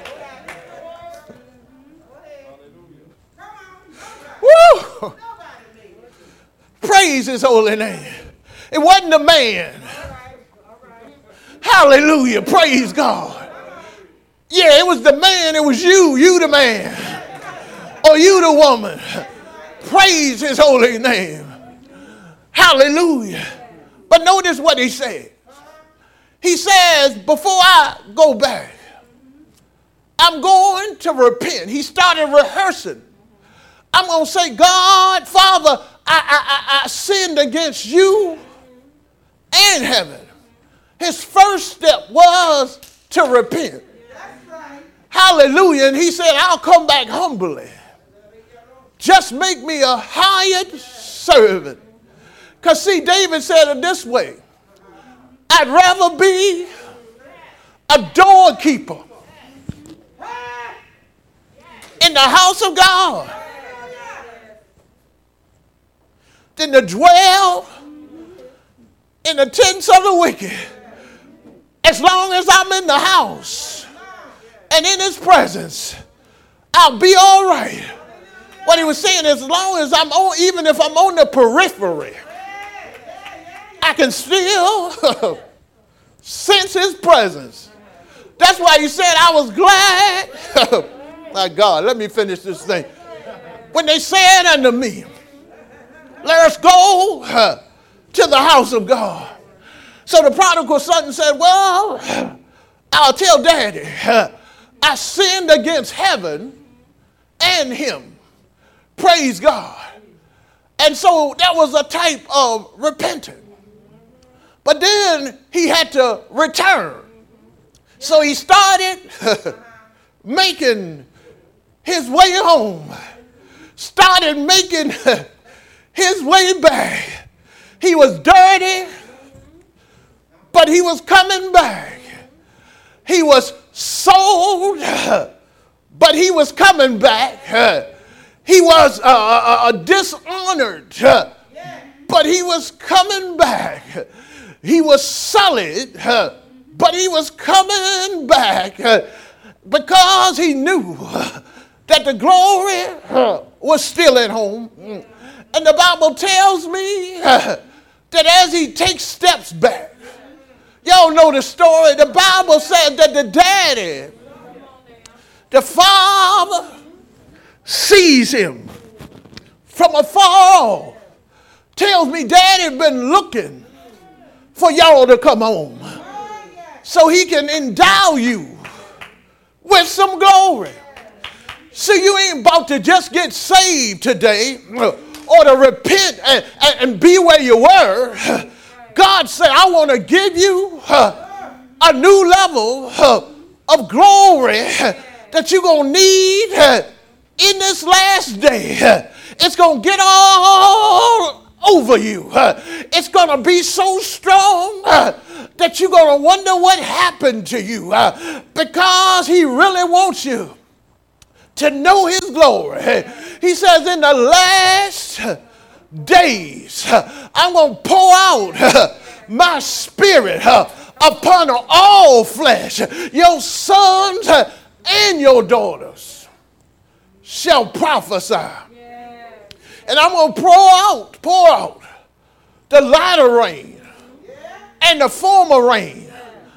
Woo! Praise his holy name. It wasn't a man. Hallelujah. Praise God. Yeah, it was the man. It was you. You the man. Or you the woman. Praise his holy name. Hallelujah. But notice what he said. He says, before I go back, I'm going to repent. He started rehearsing. I'm going to say, God, Father, I, I, I, I sinned against you and heaven. His first step was to repent. Hallelujah. And he said, I'll come back humbly. Just make me a hired servant. Because see, David said it this way. I'd rather be a doorkeeper in the house of God than to dwell in the tents of the wicked. As long as I'm in the house and in his presence, I'll be all right. What he was saying is, as long as I'm on, even if I'm on the periphery, I can still sense his presence. That's why he said, I was glad. My God, let me finish this thing. When they said unto me, let us go uh, to the house of God. So the prodigal son said, well, I'll tell daddy, uh, I sinned against heaven and him. Praise God. And so that was a type of repentance. But then he had to return. So he started making his way home. Started making his way back. He was dirty, but he was coming back. He was sold, but he was coming back. He was uh, uh, dishonored, but he was coming back. He was solid, but he was coming back because he knew that the glory was still at home. And the Bible tells me that as he takes steps back, y'all know the story. The Bible said that the daddy, the father, sees him from afar off. Tells me daddy been looking for y'all to come home so he can endow you with some glory. See, you ain't about to just get saved today or to repent and, and be where you were. God said, I want to give you a new level of glory that that you're going to need uh, in this last day. Uh, it's going to get all over you. Uh, it's going to be so strong uh, that you're going to wonder what happened to you, uh, because he really wants you to know his glory. He says, in the last days, I'm going to pour out my spirit upon all flesh. Your sons and your daughters shall prophesy. And I'm going to pour out, pour out the latter rain and the former rain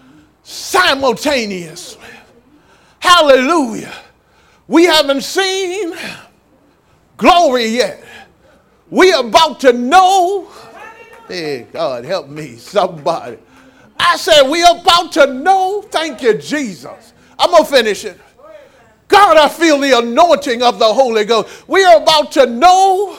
simultaneously. Hallelujah. We haven't seen glory yet. We are about to know. Hey, God, help me, somebody. I said we are about to know. Thank you, Jesus. I'm going to finish it. God, I feel the anointing of the Holy Ghost. We are about to know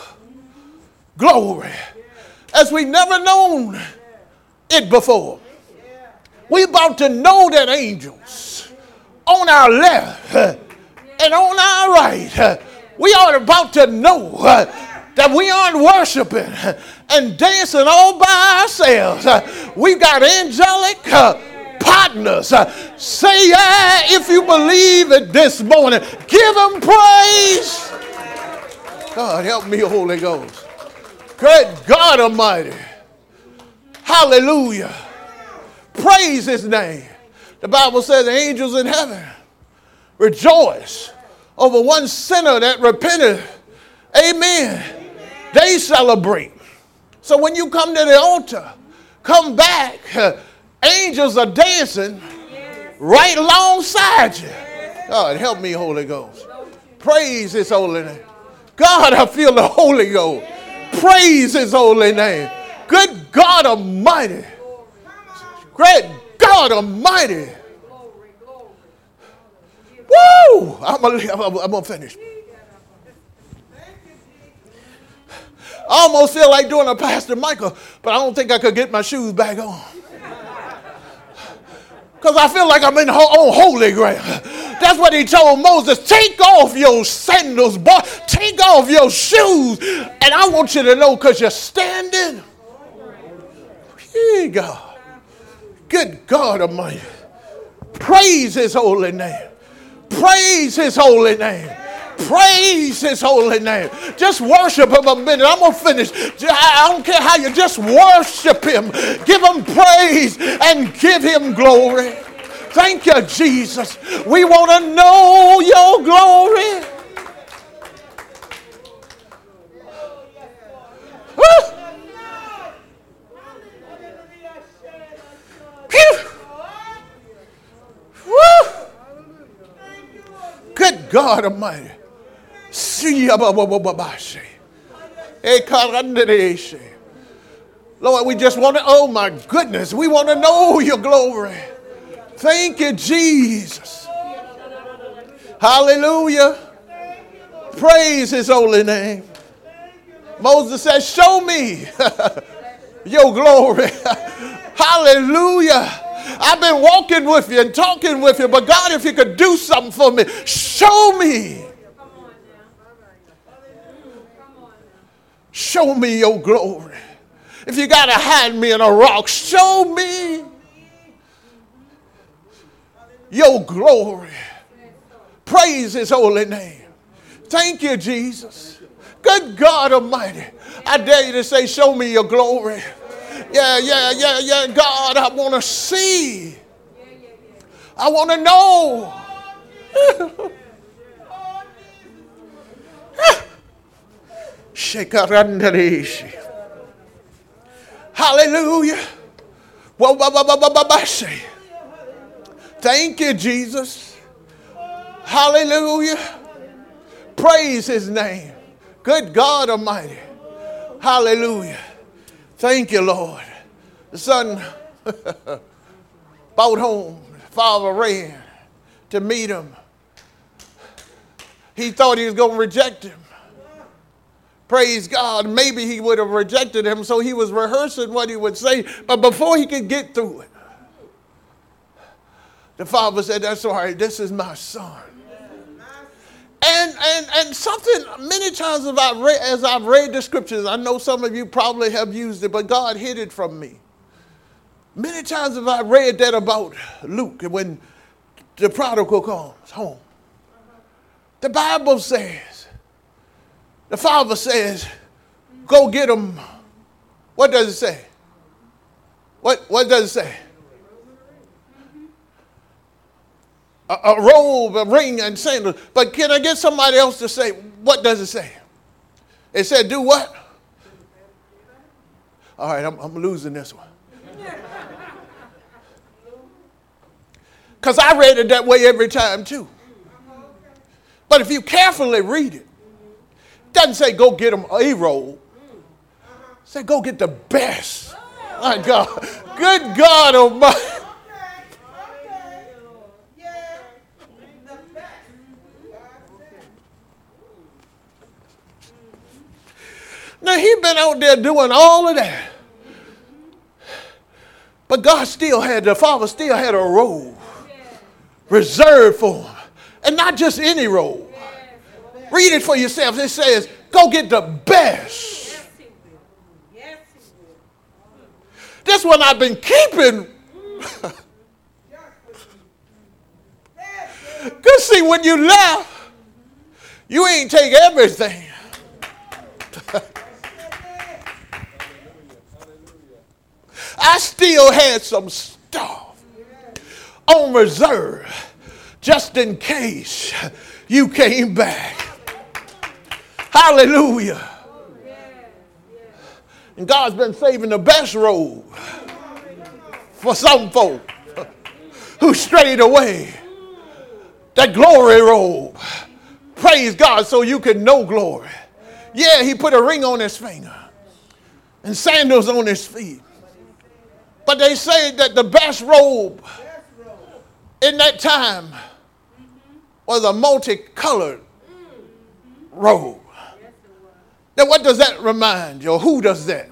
glory as we never known it before. We're about to know that angels on our left and on our right, we are about to know that we aren't worshiping and dancing all by ourselves. We've got angelic partners. Say yeah if you believe it this morning. Give them praise. God, help me, Holy Ghost. Great God Almighty. Hallelujah. Praise his name. The Bible says the angels in heaven rejoice over one sinner that repented. Amen. They celebrate. So when you come to the altar, come back. Angels are dancing right alongside you. God, help me, Holy Ghost. Praise his holy name. God, I feel the Holy Ghost. Praise his holy name. Good God Almighty. Great God Almighty. Woo! I'm going to finish. I almost feel like doing a Pastor Michael, but I don't think I could get my shoes back on. Because I feel like I'm in on holy ground. That's what he told Moses. Take off your sandals, boy. Take off your shoes. And I want you to know, because you're standing. Yeah, God. Good God Almighty. Praise his holy name. Praise his holy name. Praise his holy name. Just worship him a minute. I'm going to finish. I don't care how you just worship him. Give him praise and give him glory. Thank you, Jesus. We want to know your glory. Woo! Woo! Good God Almighty. Lord, we just want to, oh my goodness, we want to know your glory. Thank you, Jesus. Hallelujah. Praise his holy name. Moses said, show me your glory. Hallelujah. I've been walking with you and talking with you, but God, if you could do something for me, show me. Show me your glory. If you got to hide me in a rock, show me your glory. Praise his holy name. Thank you, Jesus. Good God Almighty. I dare you to say, show me your glory. Yeah, yeah, yeah, yeah. God, I want to see. I want to know. Hallelujah. Thank you, Jesus. Hallelujah. Praise his name. Good God Almighty. Hallelujah. Thank you, Lord. The son brought home. Father ran to meet him. He thought he was going to reject him. Praise God. Maybe he would have rejected him, so he was rehearsing what he would say. But before he could get through it, the father said, that's all right. This is my son. And, and, and something, many times as I've, read, as I've read the scriptures, I know some of you probably have used it, but God hid it from me. Many times have I read that about Luke when the prodigal comes home. The Bible says, the father says, go get him. What does it say? What, what does it say? A, a robe, a ring, and sandals. But can I get somebody else to say, what does it say? It said, do what? All right, I'm, I'm losing this one. Because I read it that way every time too. But if you carefully read it, it doesn't say go get them a robe. It say go get the best. My God. Good God Almighty. Now he's been out there doing all of that. But God still had, the father still had a robe reserved for him. And not just any robe. Read it for yourself. It says, go get the best. This one I've been keeping. Because see, when you left, you ain't take everything. I still had some stuff on reserve just in case you came back. Hallelujah. And God's been saving the best robe for some folk who strayed away. That glory robe. Praise God so you can know glory. Yeah, he put a ring on his finger and sandals on his feet. But they say that the best robe in that time was a multicolored robe. Now what does that remind you? Or who does that?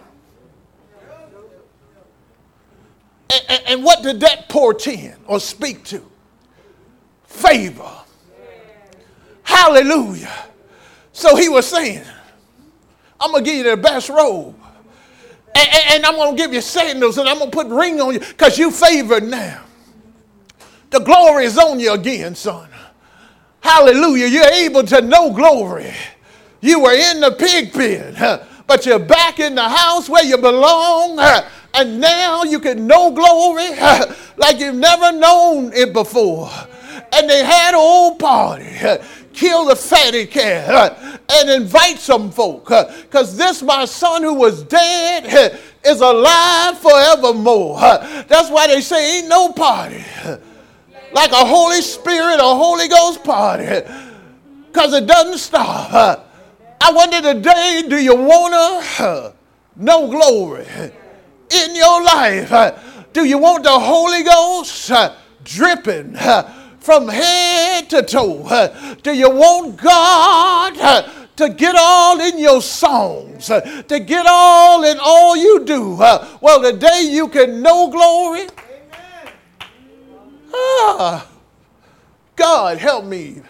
And, and, and what did that portend or speak to? Favor. Hallelujah. So he was saying, I'm going to give you the best robe. And, and, and I'm going to give you sandals and I'm going to put ring on you because you favored now. The glory is on you again, son. Hallelujah. You're able to know glory. You were in the pig pen, but you're back in the house where you belong. And now you can know glory like you've never known it before. And they had an old party. Kill the fatty cat and invite some folk. Because this my son who was dead is alive forevermore. That's why they say ain't no party like a Holy Spirit or Holy Ghost party. Because it doesn't stop. I wonder today, do you want to know glory in your life? Do you want the Holy Ghost dripping from head to toe? Do you want God to get all in your songs, to get all in all you do? Well, today you can know glory. Ah, God, help me.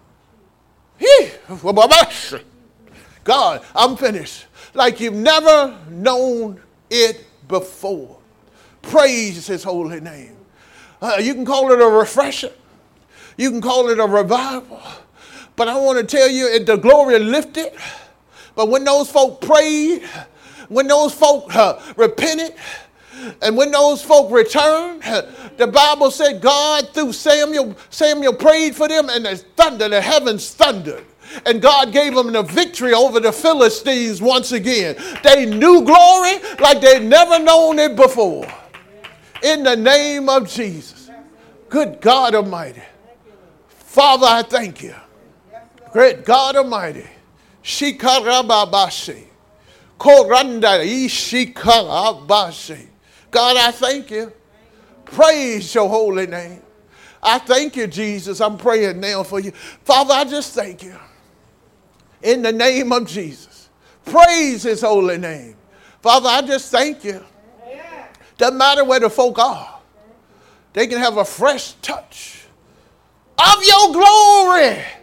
God, I'm finished. Like you've never known it before. Praise his holy name. Uh, you can call it a refresher. You can call it a revival. But I want to tell you, it, the glory lifted. But when those folk prayed, when those folk uh, repented, and when those folk returned, the Bible said God through Samuel, Samuel prayed for them and the thunder, the heavens thundered. And God gave them the victory over the Philistines once again. They knew glory like they'd never known it before. In the name of Jesus. Good God Almighty. Father, I thank you. Great God Almighty. Shikarababashi. Koranda ishikarabashi. God, I thank you. Praise your holy name. I thank you, Jesus. I'm praying now for you. Father, I just thank you. In the name of Jesus. Praise his holy name. Father, I just thank you. Doesn't matter where the folk are. They can have a fresh touch of your glory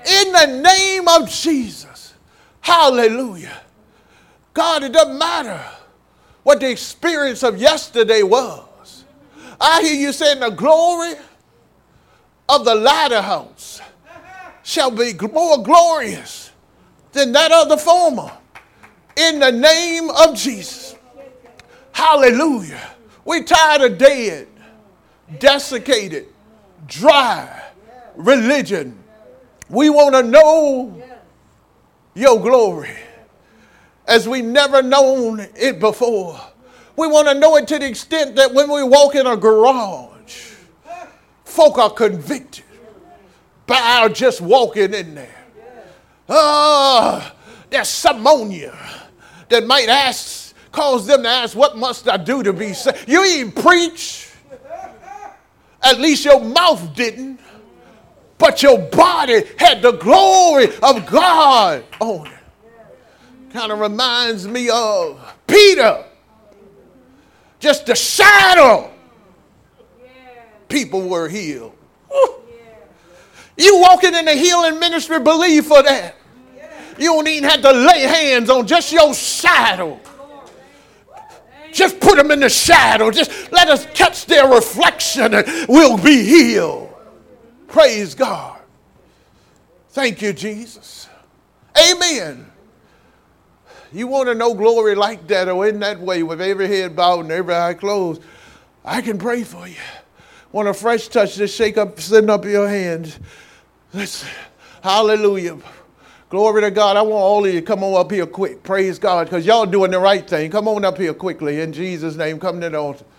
In the name of Jesus. Hallelujah. God, it doesn't matter what the experience of yesterday was. I hear you saying the glory of the latter house shall be more glorious than that of the former. In the name of Jesus. Hallelujah. We're tired of dead, desiccated, dry religion. We want to know your glory as we never known it before. We want to know it to the extent that when we walk in a garage, folk are convicted by our just walking in there. Ah, oh, there's some on you that might ask, cause them to ask, what must I do to be saved? You ain't preach. At least your mouth didn't. But your body had the glory of God on it. Kind of reminds me of Peter. Just the shadow. People were healed. You walking in the healing ministry, believe for that. You don't even have to lay hands on just your shadow. Just put them in the shadow. Just let us catch their reflection and we'll be healed. Praise God. Thank you, Jesus. Amen. You want to know glory like that or in that way with every head bowed and every eye closed, I can pray for you. Want a fresh touch, just shake up, send up your hands. Listen. Hallelujah. Glory to God. I want all of you to come on up here quick. Praise God, because y'all doing the right thing. Come on up here quickly. In Jesus' name, come to the altar.